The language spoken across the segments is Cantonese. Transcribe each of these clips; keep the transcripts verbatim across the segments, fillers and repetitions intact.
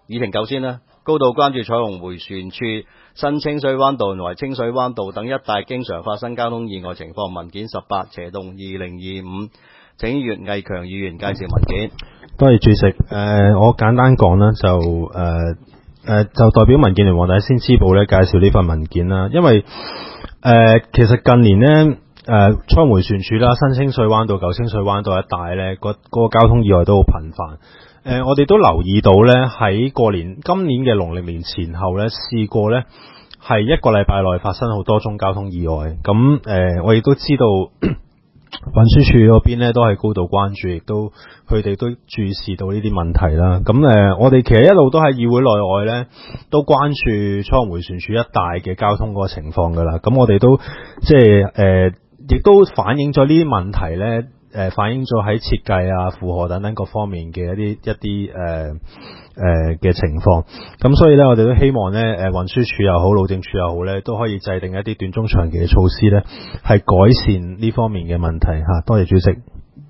議程夠先啦。高度關注彩虹迴旋處、新清水灣道同埋清水灣道等一帶經常發生交通意外情況文件十八斜洞二零二五，請岳毅強議員介紹文件。 多謝主席。誒、呃，我簡單講啦，就誒誒、呃呃，就代表民建聯黃大仙支部咧介紹呢份文件啦。因為誒、呃，其實近年咧，誒、呃，彩虹迴旋處啦、新清水灣道、舊清水灣道一帶咧，嗰、那個交通意外都好頻繁。誒、呃，我哋都留意到咧，喺過年今年嘅農曆年前後咧，試過咧係一個禮拜內發生好多宗交通意外。咁誒、呃，我亦都知道。運輸署嗰邊咧都係高度關注，亦都佢哋都注視到呢啲問題啦。咁誒、呃，我哋其實一路都喺議會內外咧都關注彩虹迴旋處一帶嘅交通嗰個情況噶啦。咁我哋都即係誒，亦、呃、都反映咗呢啲問題咧，誒、呃、反映咗喺設計啊、負荷等等各方面嘅一啲一啲誒誒嘅情況。咁所以咧，我哋都希望咧，誒運輸署又好，路政署又好咧，都可以制定一啲短中長期嘅措施咧，係改善呢方面嘅問題吓。多謝主席。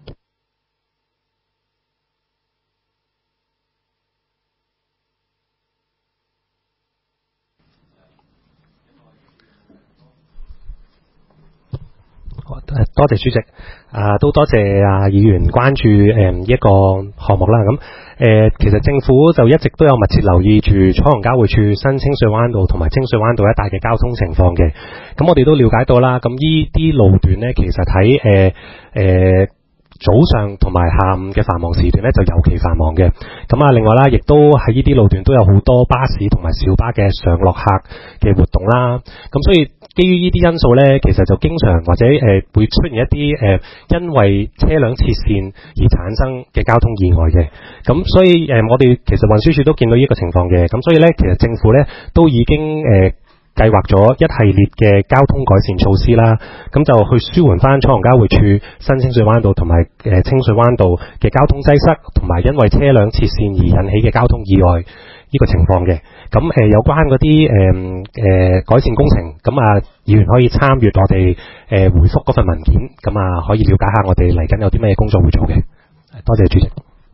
多謝主席，啊都多謝啊議員關注誒一個項目啦。咁誒、呃、其實政府就一直都有密切留意住彩虹交匯處、新清水灣道同埋清水灣道一帶嘅交通情況嘅。咁我哋都了解到啦，咁呢啲路段呢，其實喺誒誒早上同埋下午嘅繁忙時段咧，就尤其繁忙嘅。咁啊，另外啦，亦都喺呢啲路段都有好多巴士同埋小巴嘅上落客嘅活動啦。咁所以基於呢啲因素咧，其實就經常或者誒、呃、會出現一啲誒、呃、因為車輛切線而產生嘅交通意外嘅。咁所以誒、呃、我哋其實運輸署都見到呢個情況嘅。咁所以咧，其實政府咧都已經誒、呃計劃咗一系列嘅交通改善措施啦，咁就去舒緩翻彩虹交匯處、新清水灣道同埋誒清水灣道嘅交通擠塞，同埋因為車輛切線而引起嘅交通意外呢個情況嘅。咁誒、呃、有關嗰啲誒誒改善工程，咁啊議員可以參閱我哋誒、呃、回覆嗰份文件，咁啊可以了解下我哋嚟緊有啲咩工作會做嘅。多謝主席。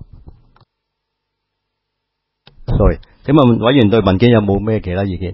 Sorry， 請問委員對文件有冇咩其他意見？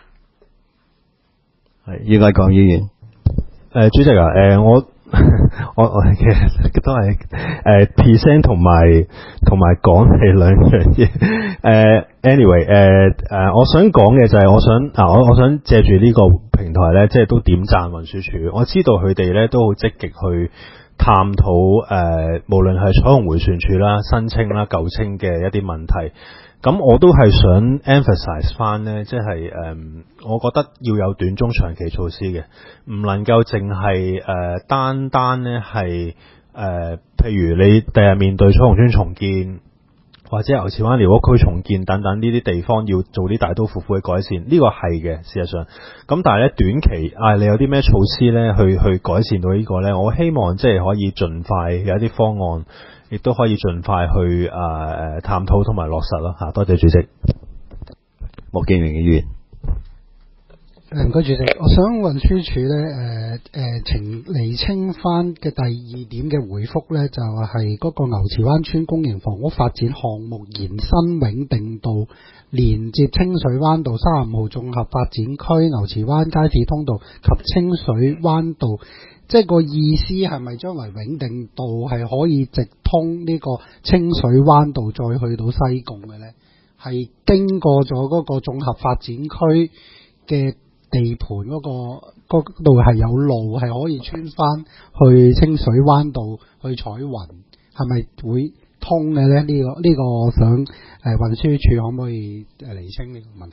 岳毅強議員，誒、 呃、主席啊，誒、呃、我我我其實都係誒 present 同埋同埋講係兩樣嘢。誒、呃、anyway，誒、呃、誒、呃，我想講嘅就係我想啊，我我想借住呢個平台咧，即係都點讚運輸署。我知道佢哋咧都好積極去探討誒、呃，無論係彩虹迴旋處啦、新清啦、舊清嘅一啲問題。咁我都係想 emphasize 翻呢，即係誒，我覺得要有短中長期措施嘅，唔能夠淨係誒單單呢係誒，譬如你第日面對彩虹村重建，或者牛池灣寮屋區重建等等呢啲地方要做啲大刀闊斧嘅改善，呢、這個係嘅事實上。咁但係咧短期啊，你有啲咩措施咧去去改善到呢個咧？我希望即係可以盡快有一啲方案。亦都可以盡快去誒誒、呃、探討同埋落實咯嚇，多謝主席。 莫建榮議員， 唔該主席，我想運輸署咧誒誒澄釐清翻嘅第二點嘅回覆咧，就係、是、嗰個牛池灣村公營房屋發展項目延伸永定道連接清水灣道三十五號綜合發展區、牛池灣街市通道及清水灣道。即係個意思係咪將來永定道係可以直通呢個清水灣道再去到西貢嘅呢？係經過咗嗰個綜合發展區嘅地盤嗰、嗰個度係有路係可以穿翻去清水灣道去彩雲，係咪會通嘅呢？呢、呢個呢、呢個我想誒、呃、運輸署可唔可以誒釐清呢個問題？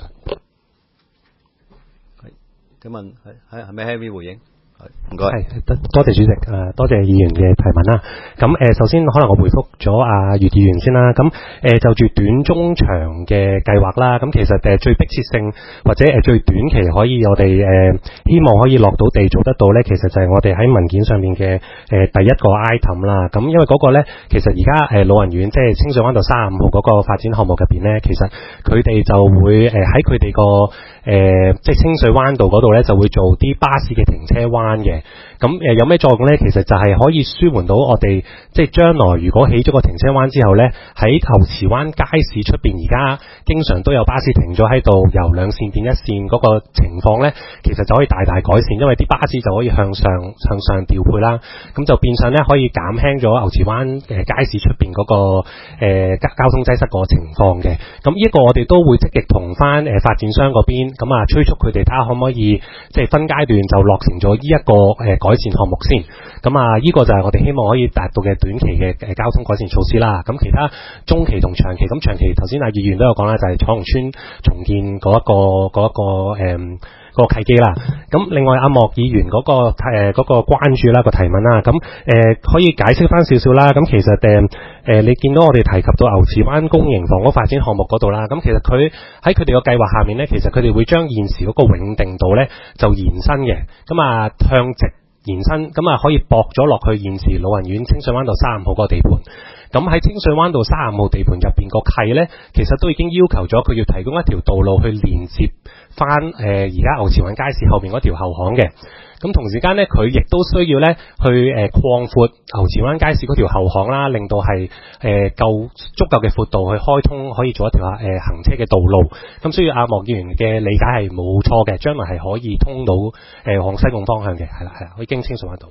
係，請問係係係咪 Henry 回應？唔該， 係多多謝主席，誒、呃、多謝議員嘅提問啦。咁誒、呃，首先可能我回覆咗阿岳議員先啦。咁誒、呃、就住短中長嘅計劃啦。咁其實誒最迫切性或者誒最短期可以我哋誒、呃、希望可以落到地做得到咧，其實就係我哋喺文件上面嘅誒、呃、第一個 item 啦。咁因為嗰個咧，其實而家誒老人院即係清水灣道三十五號嗰個發展項目入邊咧，其實佢哋就會誒喺佢哋個誒即係清水灣道嗰度咧，就會做啲巴士嘅停車灣。 灣嘅。咁誒、呃、有咩作用咧？其實就係可以舒緩到我哋即係將來如果起咗個停車灣之後咧，喺牛池灣街市出邊而家經常都有巴士停咗喺度，由兩線變一線嗰個情況咧，其實就可以大大改善，因為啲巴士就可以向上向上調配啦。咁就變相咧可以減輕咗牛池灣誒街市出邊嗰個誒交、呃、交通擠塞個情況嘅。咁呢一個我哋都會積極同翻誒發展商嗰邊咁啊催促佢哋睇下可唔可以即係分階段就落成咗呢一個誒、呃、改善項目先。咁啊呢個就係我哋希望可以達到嘅短期嘅誒交通改善措施啦。咁其他中期同長期，咁長期頭先阿議員都有講啦，就係彩虹邨重建嗰、那、一個嗰一、那個誒。嗯個契機啦，咁另外阿莫議員嗰、那個誒嗰、呃那個關注啦、那個提問啦，咁誒、呃、可以解釋翻少少啦。咁其實誒誒、呃、你見到我哋提及到牛池灣公營房屋發展項目嗰度啦，咁其實佢喺佢哋個計劃下面咧，其實佢哋會將現時嗰個永定度咧就延伸嘅，咁啊向直延伸，咁啊可以駁咗落去現時老人院清水灣道三十五號個地盤。咁喺清水灣道三十五號地盤入邊個契咧，其實都已經要求咗佢要提供一條道路去連接翻誒而家牛池灣街市後邊嗰條後巷嘅。咁同時間咧，佢亦都需要咧去誒擴闊牛池灣街市嗰條後巷啦，令到係誒夠足夠嘅闊度去開通，可以做一條誒、呃、行車嘅道路。咁所以阿莫議員嘅理解係冇錯嘅，將來係可以通到誒往、呃、西貢方向嘅，係啦係啦，可以經清水灣道。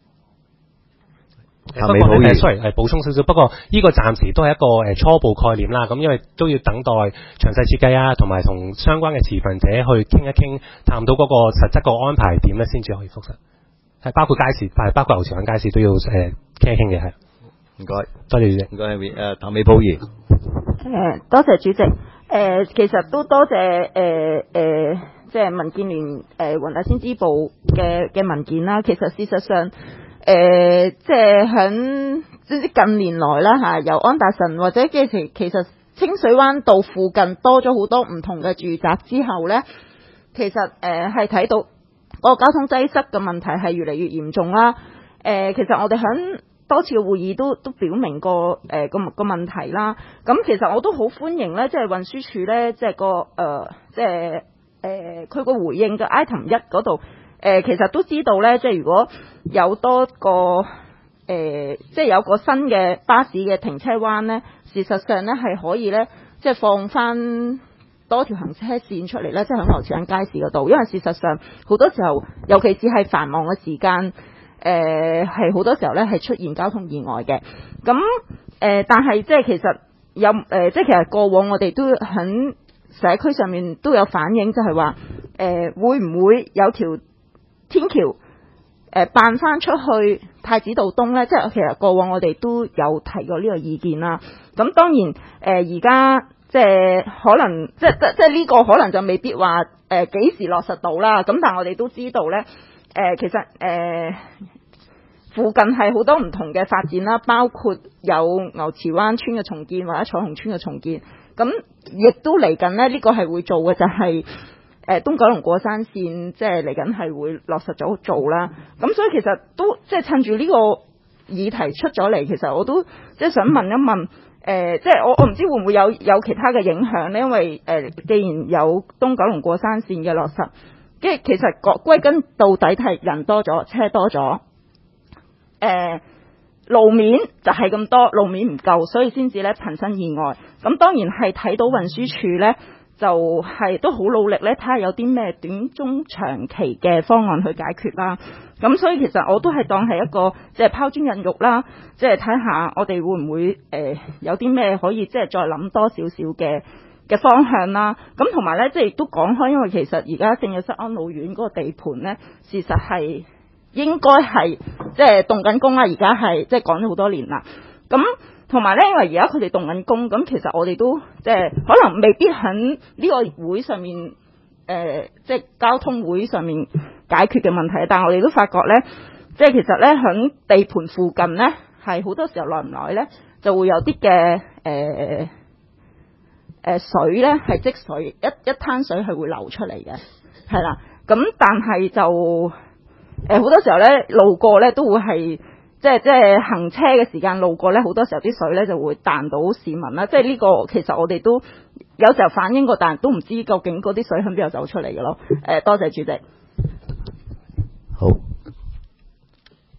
不過咧，誒 sorry，係補充少少。不過呢個暫時都係一個誒初步概念啦。咁因為都要等待詳細設計啊，同埋同相關嘅持份者去傾一傾，談到嗰個實質個安排點咧，先至可以復實。係包括街市，係包括牛池灣街市都要誒傾一傾嘅。係唔該，多謝主席。唔該，誒譚美寶儀。 誒多謝主席。誒、呃、其實都多謝誒誒、呃呃，即係民建聯誒黃大仙支部嘅嘅文件啦。其實事實上。誒、呃，即係響近年來啦嚇，由安達臣或者嘅其其實清水灣道附近多咗好多唔同嘅住宅之後呢，其實誒係睇到個交通擠塞嘅問題係越嚟越嚴重啦。誒、呃，其實我哋響多次嘅會議都都表明過誒個個問題啦。咁其實我都好歡迎呢，即係運輸署呢，即係個誒，即係誒佢個回應嘅 item 一嗰度。誒、呃，其實都知道咧，即係如果有多個誒、呃，即係有個新嘅巴士嘅停車灣咧，事實上咧係可以咧，即係放翻多條行車線出嚟咧，即係喺牛池灣街市嗰度。因為事實上好多時候，尤其是係繁忙嘅時間，誒係好多時候咧係出現交通意外嘅。咁誒、呃，但係即係其實有誒、呃，即係其實過往我哋都喺社區上面都有反映，就係話誒會唔會有條天橋誒辦翻出去太子道東咧，即係其實過往我哋都有提過呢個意見啦。咁當然誒而家即係可能即係即係呢個可能就未必話誒幾時落實到啦。咁但係我哋都知道咧，誒、呃、其實誒、呃、附近係好多唔同嘅發展啦，包括有牛池灣村嘅重建或者彩虹村嘅重建。咁亦都嚟緊咧，呢、這個係會做嘅就係、是。誒東九龍過山線即係嚟緊係會落實咗做啦，咁所以其實都即係趁住呢個議題出咗嚟，其實我都即係想問一問，誒、呃、即係我我唔知會唔會有有其他嘅影響呢？因為誒、呃、既然有東九龍過山線嘅落實，即係其實歸根到底係人多咗，車多咗，誒、呃、路面就係咁多，路面唔夠，所以先至咧頻生意外。咁當然係睇到運輸署咧。就係都好努力咧，睇下有啲咩短中長期嘅方案去解決啦。咁所以其實我都係當係一個即係拋磚引玉啦，即係睇下我哋會唔會誒、呃、有啲咩可以即係再諗多少少嘅嘅方向啦。咁同埋咧，即係亦都講開，因為其實而家聖約瑟安老院嗰個地盤咧，事實係應該係即係動緊工啦。而家係即係講咗好多年啦。咁同埋咧，因為而家佢哋動緊工，咁其實我哋都即係可能未必喺呢個會上面，誒、呃，即係交通會上面解決嘅問題。但係我哋都發覺咧，即係其實咧喺地盤附近咧，係好多時候耐唔耐咧，就會有啲嘅誒誒水咧係積水，一一灘水係會流出嚟嘅，係啦。咁但係就誒好、呃、多時候咧路過咧都會係。即係即係行車嘅時間路過咧，好多時候啲水咧就會彈到市民啦。即係呢個其實我哋都有時候反映過，但係都唔知究竟嗰啲水喺邊度走出嚟嘅咯。誒、呃，多謝主席。 好，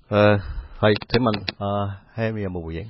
誒係，請問阿 Henry 有冇回應？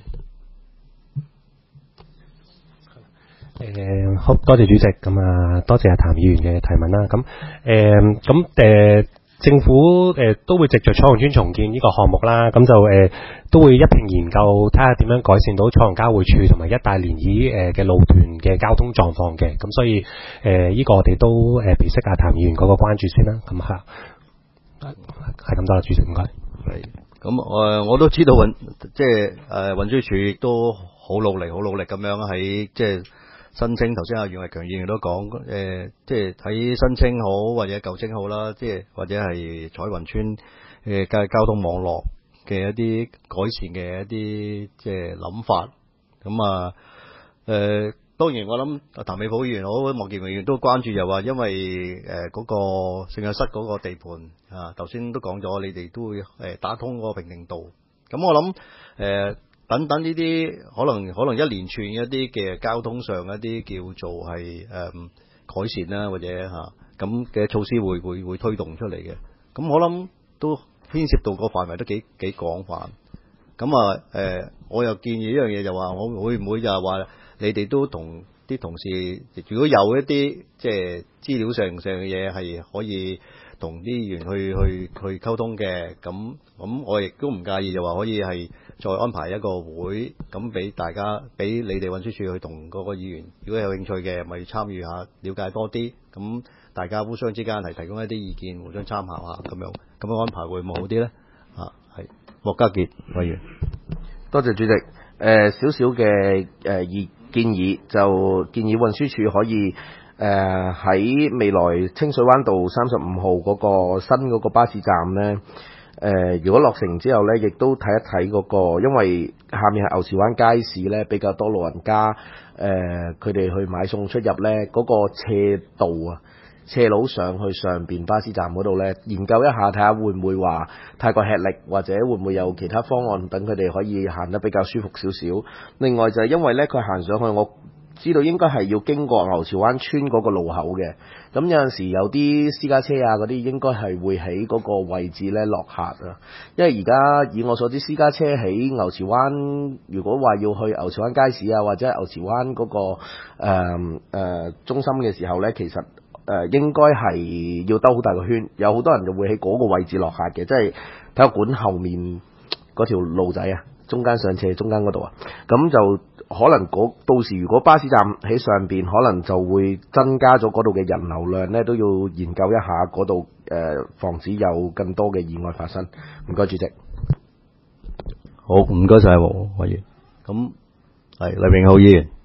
誒、好多謝主席，咁啊多謝阿譚議員嘅提問啦。咁誒咁誒政府誒、呃、都會藉着彩虹邨重建呢個項目啦，咁就誒、呃、都會一並研究睇下點樣改善到彩虹交匯處同埋一帶漣漪誒嘅路段嘅交通狀況嘅。咁所以誒呢、呃這個我哋都誒備悉阿譚議員嗰個關注先啦。咁嚇係咁多啦，主席唔該。 係咁誒，我都知道運即係誒運輸署亦都好努力，好努力咁樣喺即係。新青頭先阿袁偉強議員都講，誒、呃，即係睇新青好或者舊青好啦，即係或者係彩雲村誒嘅交通網絡嘅一啲改善嘅一啲即係諗法。咁啊，誒、呃，當然我諗譚美普議員好，莫健榮議員都關注，又話因為誒嗰、呃那個聖約瑟嗰個地盤啊，頭先都講咗，你哋都會誒打通嗰個平定道。咁我諗誒。呃等等呢啲可能可能一連串一啲嘅交通上一啲叫做係誒、嗯、改善啦，或者嚇咁嘅措施會會會推動出嚟嘅。咁我諗都牽涉到個範圍都幾幾廣泛。咁啊誒，我又建議一樣嘢就話，我會唔會就係話你哋都同啲同事，如果有一啲即係資料上上嘅嘢係可以同啲議員去去去溝通嘅，咁咁我亦都唔介意，就話可以係再安排一個會，咁俾大家俾你哋運輸署去同嗰個議員，如果有興趣嘅，咪參與下，了解多啲，咁大家互相之間係提供一啲意見，互相參考下，咁樣咁樣安排會唔會好啲咧？啊，係莫家傑委員， 多謝主席。誒少少嘅誒意建議，就建議運輸署可以。誒喺、呃、未來清水灣道三十五號嗰個新嗰個巴士站呢，誒、呃、如果落成之後呢，亦都睇一睇嗰個，因為下面係牛池灣街市呢，比較多老人家，誒佢哋去買餸出入呢，嗰、那個斜道啊，斜路上去上邊巴士站嗰度呢，研究一下睇下會唔會話太過吃力，或者會唔會有其他方案等佢哋可以行得比較舒服少少。另外就係因為呢，佢行上去我知道應該係要經過牛池灣村嗰個路口嘅，咁有陣時有啲私家車啊嗰啲應該係會喺嗰個位置咧落客啊，因為而家以我所知私家車喺牛池灣，如果話要去牛池灣街市啊或者牛池灣嗰、嗰個誒、呃呃、中心嘅時候咧，其實誒、呃、應該係要兜好大個圈，有好多人就會喺嗰個位置落客嘅，即係體育館後面嗰條路仔啊，中間上斜中間嗰度啊，咁就。可能到時如果巴士站喺上邊，可能就會增加咗嗰度嘅人流量呢，都要研究一下嗰度誒，防止有更多嘅意外發生。唔該，主席。 好，唔該晒黃委員。咁係黎永浩議員。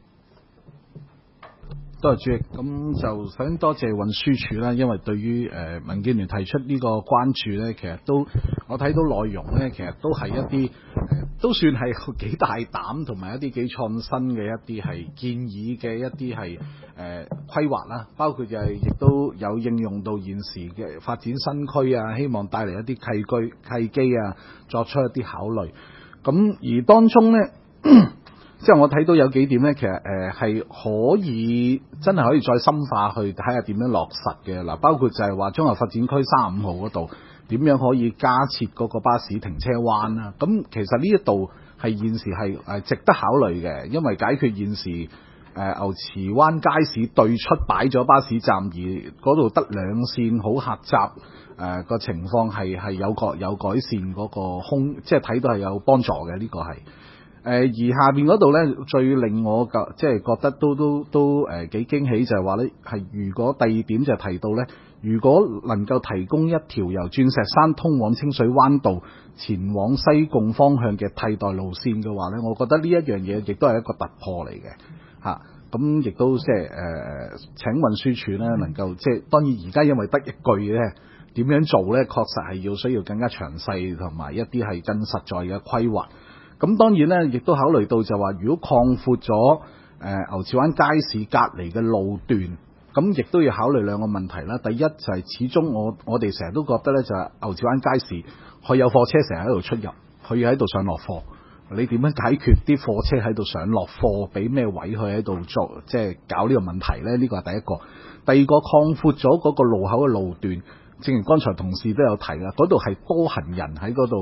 多謝主席，咁就首先多謝運輸署啦，因為對於誒、呃、民建聯提出呢個關注咧，其實都我睇到內容咧，其實都係一啲、呃、都算係幾大膽同埋一啲幾創新嘅一啲係建議嘅一啲係誒規劃啦，包括就係亦都有應用到現時嘅發展新區啊，希望帶嚟一啲契居契機啊，作出一啲考慮。咁而當中咧。即係我睇到有幾點咧，其實誒係、呃、可以真係可以再深化去睇下點樣落實嘅嗱，包括就係話中華發展區三十五號嗰度點樣可以加設嗰個巴士停車灣啦。咁其實呢一度係現時係誒值得考慮嘅，因為解決現時誒、呃、牛池灣街市對出擺咗巴士站，而嗰度得兩線好狹窄誒個情況係係有個有改善嗰個空，即係睇到係有幫助嘅，呢、這個係。誒、呃、而下邊嗰度咧，最令我覺即係覺得都都都誒幾驚喜，就係話咧係如果第二點就提到咧，如果能夠提供一條由鑽石山通往清水灣道前往西貢方向嘅替代路線嘅話咧，我覺得呢一樣嘢亦都係一個突破嚟嘅嚇。咁、啊、亦都即係誒請運輸署咧能夠即係當然而家因為得一句咧，點樣做咧，確實係要需要更加詳細同埋一啲係更實在嘅規劃。咁當然咧，亦都考慮到就話，如果擴闊咗誒牛池灣街市隔離嘅路段，咁亦都要考慮兩個問題啦。第一就係始終我我哋成日都覺得咧，就係牛池灣街市佢有貨車成日喺度出入，佢要喺度上落貨。你點樣解決啲貨車喺度上落貨？俾咩位佢喺度做？即係搞呢個問題咧？呢個係第一個。第二個擴闊咗嗰個路口嘅路段，正如剛才同事都有提啦，嗰度係多行人喺嗰度。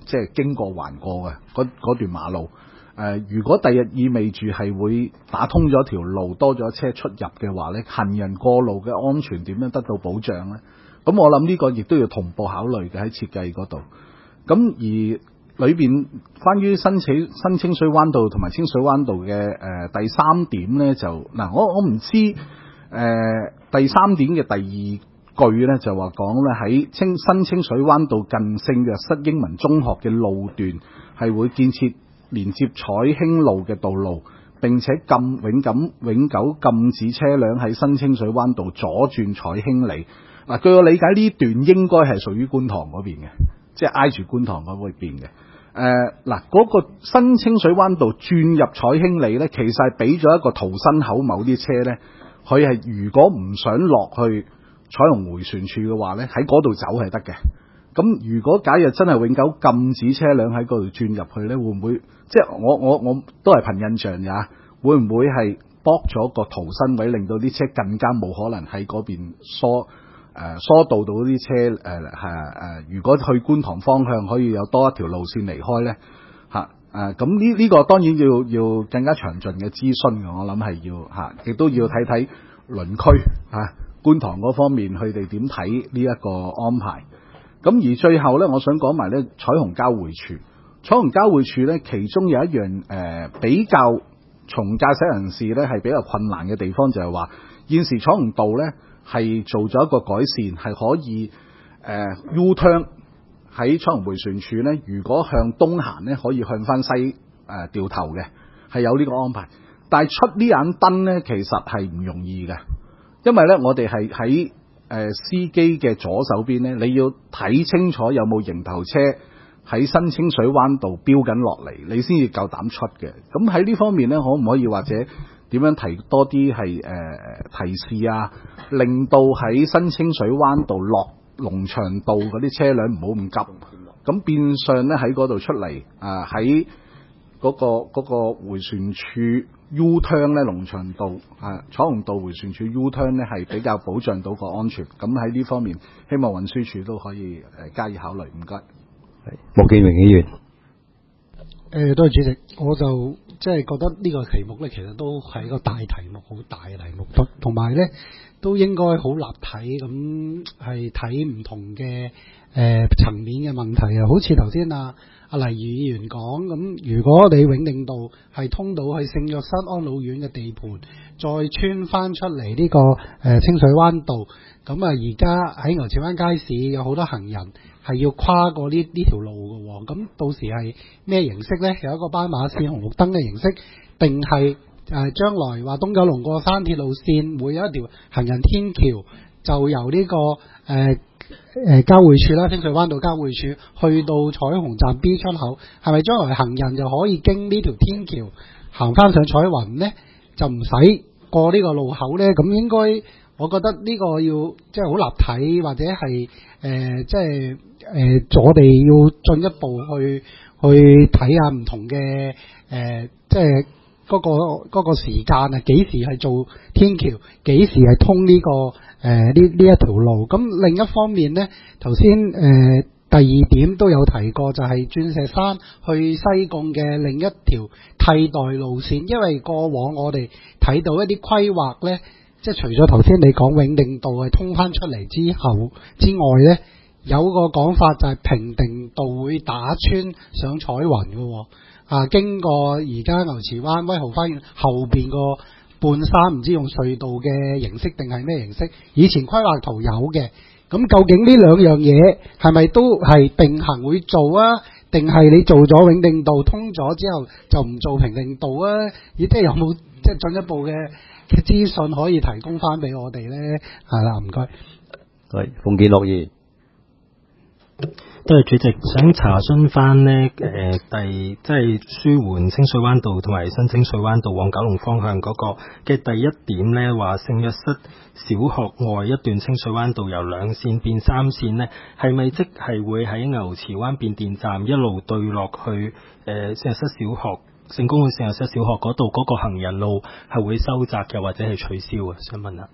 即係經過橫過嘅嗰嗰段馬路。誒、呃，如果第日意味住係會打通咗條路，多咗車出入嘅話咧，行人過路嘅安全點樣得到保障咧？咁我諗呢個亦都要同步考慮嘅喺設計嗰度。咁而裏邊關於新清新清水灣道同埋清水灣道嘅誒、呃、第三點咧，就嗱我我唔知誒、呃、第三點嘅第二句咧就話講咧喺清新清水灣道近聖若瑟英文中學嘅路段係會建設連接彩興路嘅道路，並且禁永禁永久禁止車輛喺新清水灣道左轉彩興里。嗱，據我理解呢段應該係屬於觀塘嗰邊嘅，即係挨住觀塘嗰邊嘅。誒嗱，嗰個新清水灣道轉入彩興里咧，其實係俾咗一個逃生口，某啲車咧，佢係如果唔想落去彩虹迴旋處嘅話咧，喺嗰度走係得嘅。咁如果假若真係永久禁止車輛喺嗰度轉入去咧，會唔會即係我我我都係憑印象呀？會唔會係剝咗個逃生位，令到啲車更加冇可能喺嗰邊疏？誒、呃、疏導到啲車誒係誒，如果去觀塘方向可以有多一條路線離開咧嚇誒，咁呢呢個當然要要更加詳盡嘅諮詢嘅，我諗係要嚇，亦、啊、都要睇睇鄰區嚇、啊、觀塘嗰方面佢哋點睇呢一個安排。咁而最後咧，我想講埋咧彩虹交匯處，彩虹交匯處咧，其中有一樣誒、呃、比較從駕駛人士咧係比較困難嘅地方，就係話現時彩虹道咧。係做咗一個改善，係可以誒、呃、U turn 喺彩虹迴旋處咧。如果向東行咧，可以向翻西誒、呃、掉頭嘅，係有呢個安排。但係出呢盞燈咧，其實係唔容易嘅，因為咧我哋係喺誒司機嘅左手邊咧，你要睇清楚有冇迎頭車喺新清水灣道飆緊落嚟，你先至夠膽出嘅。咁喺呢方面咧，可唔可以或者？點樣提多啲係誒提示啊，令到喺新清水灣道落龍翔道嗰啲車輛唔好咁急，咁變相咧喺嗰度出嚟啊，喺嗰、嗰個嗰、嗰個迴旋處 U turn 咧，龍翔道啊彩虹道迴旋處 U turn 咧係比較保障到個安全。咁喺呢方面，希望運輸署都可以誒加以考慮。唔該。 穆建榮議員。 誒，多謝主席，我就即係覺得呢個題目咧，其實都係一個大題目，好大嘅題目，同同埋咧都應該好立體咁係睇唔同嘅誒層面嘅問題啊。好似頭先啊阿黎議員講咁，如果你永定道係通到去聖約瑟安老院嘅地盤，再穿翻出嚟呢、這個誒、呃、清水灣道，咁啊而家喺牛池灣街市有好多行人。係要跨過呢呢條路嘅喎，咁到時係咩形式呢？有一個斑馬線紅綠燈嘅形式，定係誒將來話東九龍過山鐵路線會有一條行人天橋，就由呢、這個誒誒、呃呃、交匯處啦，清水灣道交匯處去到彩虹站 B 出口，係咪將來行人就可以經呢條天橋行翻上彩雲呢？就唔使過呢個路口呢？咁應該我覺得呢個要即係好立體，或者係誒、呃、即係。誒、呃，我哋要進一步去去睇下唔同嘅誒、呃，即係嗰、那個嗰、那個時間啊，幾時係做天橋，幾時係通呢、這個誒呢呢一條路。咁另一方面呢，頭先誒第二點都有提過，就係鑽石山去西貢嘅另一條替代路線，因為過往我哋睇到一啲規劃呢，即係除咗頭先你講永定道係通返出嚟之後之外呢。有個講法就係平定道會打穿上彩雲嘅，啊經過而家牛池灣威豪花園後邊個半山，唔知用隧道嘅形式定係咩形式？以前規劃圖有嘅，咁究竟呢兩樣嘢係咪都係並行會做啊？定係你做咗永定道通咗之後就唔做平定道啊？亦即係有冇即係進一步嘅嘅資訊可以提供翻俾我哋咧？係啦，唔該。 係馮建樂議員。 多謝主席，想查詢翻呢誒、呃、第即係舒緩清水灣道同埋新清水灣道往九龍方向嗰個嘅第一點呢，話聖約瑟小學外一段清水灣道由兩線變三線呢，係咪即係會喺牛池灣變電站一路對落去誒、呃、聖約瑟小學聖公會聖約瑟小學嗰度嗰個行人路係會收窄又或者係取消啊？想問下。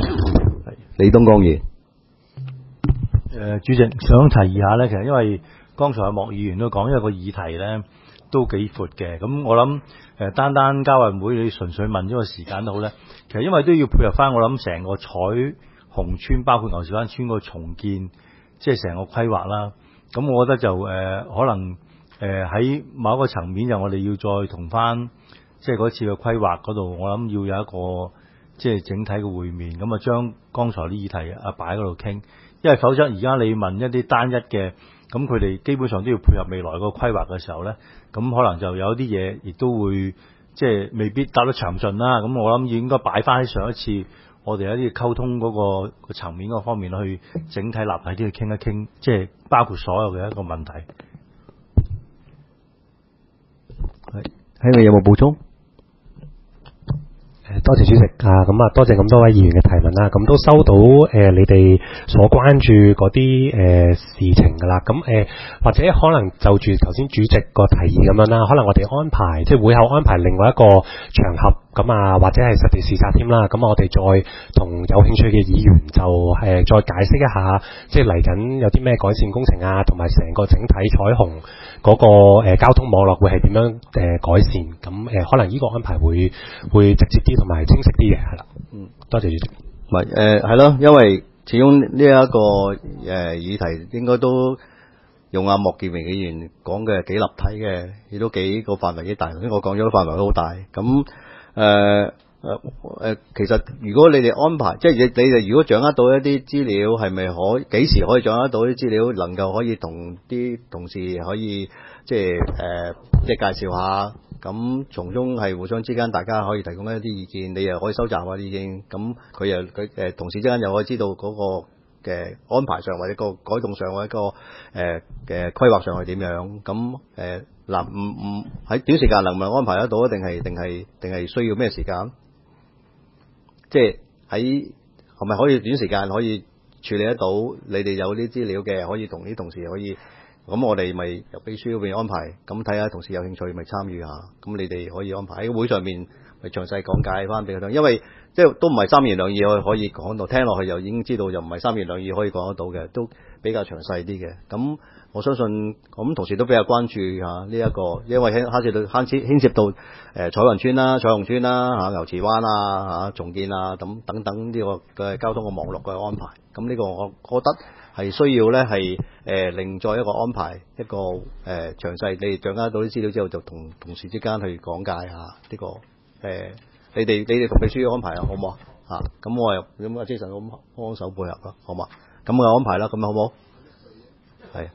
李東江議員。 誒、呃，主席想提議下咧，其實因為剛才莫議員都講，因為個議題咧都幾闊嘅。咁我諗誒、呃，單單交運會你純粹問咗個時間都好咧，其實因為都要配合翻我諗成個彩虹村，包括牛池灣村個重建，即係成個規劃啦。咁我覺得就誒、呃、可能誒喺、呃、某一個層面，就我哋要再同翻即係嗰次嘅規劃嗰度，我諗要有一個即係整體嘅會面，咁啊將剛才啲議題啊擺喺嗰度傾，因為否則而家你問一啲單一嘅，咁佢哋基本上都要配合未來個規劃嘅時候咧，咁可能就有啲嘢亦都會即係未必答得詳盡啦。咁我諗應該擺翻喺上一次我哋一啲溝通嗰個個層面嗰方面去整體立體啲去傾一傾，即係包括所有嘅一個問題。 係，喺你有冇補充？ 誒，多謝主席啊，咁啊，多謝咁多位議員嘅提問啦，咁都收到誒、呃、你哋所關注嗰啲誒事情噶啦，咁誒、呃、或者可能就住頭先主席個提議咁樣啦，可能我哋安排即係會後安排另外一個場合。咁啊，或者係實地視察添啦。咁我哋再同有興趣嘅議員就誒、呃、再解釋一下，即係嚟緊有啲咩改善工程啊，同埋成個整體彩虹嗰、那個、呃、交通網絡會係點樣誒、呃、改善。咁誒、呃、可能呢個安排會會直接啲同埋清晰啲嘅，係啦。嗯，多謝主席。 唔係誒係咯，因為始終呢一個誒、呃、議題應該都用阿莫建榮議員講嘅幾立體嘅，亦都幾個範圍幾大。頭先我講咗個範圍都好大，咁。誒誒誒，其實如果你哋安排，即係你你哋如果掌握到一啲資料，係咪可幾時可以掌握到啲資料，能夠可以同啲同事可以即係誒、呃、即係介紹下，咁從中係互相之間大家可以提供一啲意見，你又可以收集下啲意見，咁佢又佢誒同事之間又可以知道嗰個嘅安排上或者個改動上或者個誒嘅規劃上係點樣，咁誒。嗱，唔唔喺短時間能唔能安排得到啊？定係定係定係需要咩時間？即係喺係咪可以短時間可以處理得到？你哋有啲資料嘅，可以同啲同事可以，咁我哋咪由秘書嗰邊安排，咁睇下同事有興趣咪參與下，咁你哋可以安排喺會上面咪詳細講解翻俾佢聽，因為即係都唔係三言兩語可以講到，聽落去又已經知道，又唔係三言兩語可以講得到嘅，都比較詳細啲嘅，咁。我相信咁同時都比較關注嚇呢一個，因為牽涉到牽涉牽涉到誒彩雲村啦、彩虹村啦、嚇牛池灣啊、嚇重建啊等等等呢個嘅交通嘅網絡嘅安排。咁呢個我覺得係需要咧係誒另再一個安排一個誒、呃、詳細，你哋掌握到啲資料之後，就同同事之間去講解下呢、這個誒、呃，你哋你哋同秘書安排啊，好唔好啊？嚇咁我又咁阿 Jason 咁幫手配合啦，好嘛？咁我安排啦，咁好唔好？係。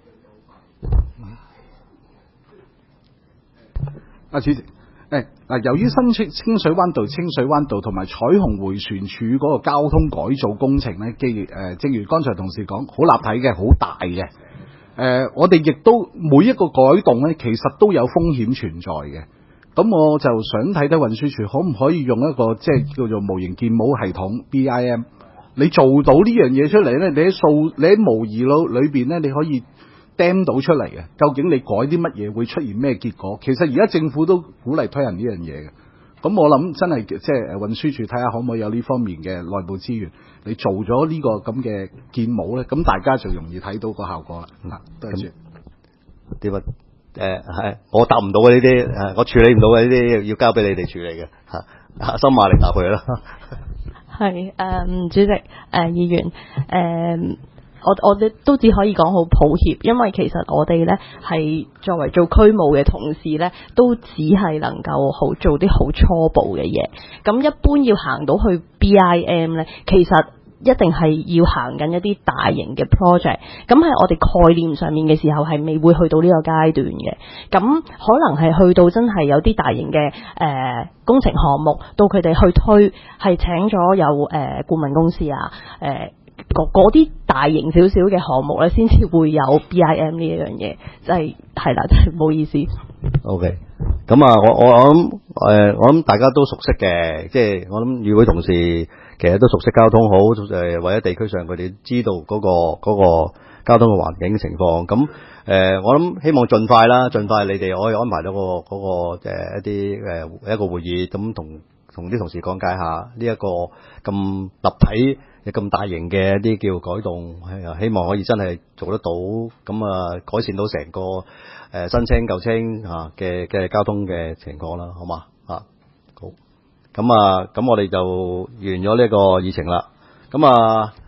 啊，主席，誒嗱，由於新清清水灣道、清水灣道同埋彩虹迴旋處嗰個交通改造工程咧，既誒、呃，正如剛才同事講，好立體嘅，好大嘅。誒、呃，我哋亦都每一個改動咧，其實都有風險存在嘅。咁我就想睇睇運輸署可唔可以用一個即係叫做模型建模系統 B I M， 你做到呢樣嘢出嚟咧，你喺數你喺模擬腦裏邊咧，你可以Dam 到出嚟嘅，究竟你改啲乜嘢會出現咩結果？其實而家政府都鼓勵推行呢樣嘢嘅，咁我諗真係即係誒運輸署睇下可唔可以有呢方面嘅內部資源，你做咗呢個咁嘅建模咧，咁大家就容易睇到個效果啦。嚇、嗯，多謝。 點啊？誒係，我答唔到嘅呢啲，誒我處理唔到嘅呢啲，要交俾你哋處理嘅嚇。阿森馬嚟答佢啦。係誒，主席誒、呃、議員誒。呃我我哋都只可以講好抱歉，因為其實我哋咧係作為做區務嘅同事咧，都只係能夠好做啲好初步嘅嘢。咁一般要行到去 B I M 咧，其實一定係要行緊一啲大型嘅 project。咁喺我哋概念上面嘅時候係未會去到呢個階段嘅。咁可能係去到真係有啲大型嘅誒、呃、工程項目，到佢哋去推係請咗有誒、呃、顧問公司啊誒。呃嗰啲大型少少嘅項目咧，先至會有 B I M 呢一樣嘢，即係係啦，真係唔好意思。OK， 咁啊，我我諗誒，我諗、呃、大家都熟悉嘅，即係我諗議會同事其實都熟悉交通好誒，或者地區上佢哋知道嗰、嗰個嗰、嗰個交通嘅環境情況。咁誒、呃，我諗希望盡快啦，盡快你哋可以安排到、嗰個嗰、嗰個誒、呃、一啲誒、呃、一個會議，咁同同啲同事講解下呢一個咁立體又咁大型嘅一啲叫改動，係希望可以真係做得到，咁啊改善到成個誒、呃、新青舊青啊嘅嘅交通嘅情況啦，好嘛啊好，咁啊咁我哋就完咗呢個議程啦，咁啊。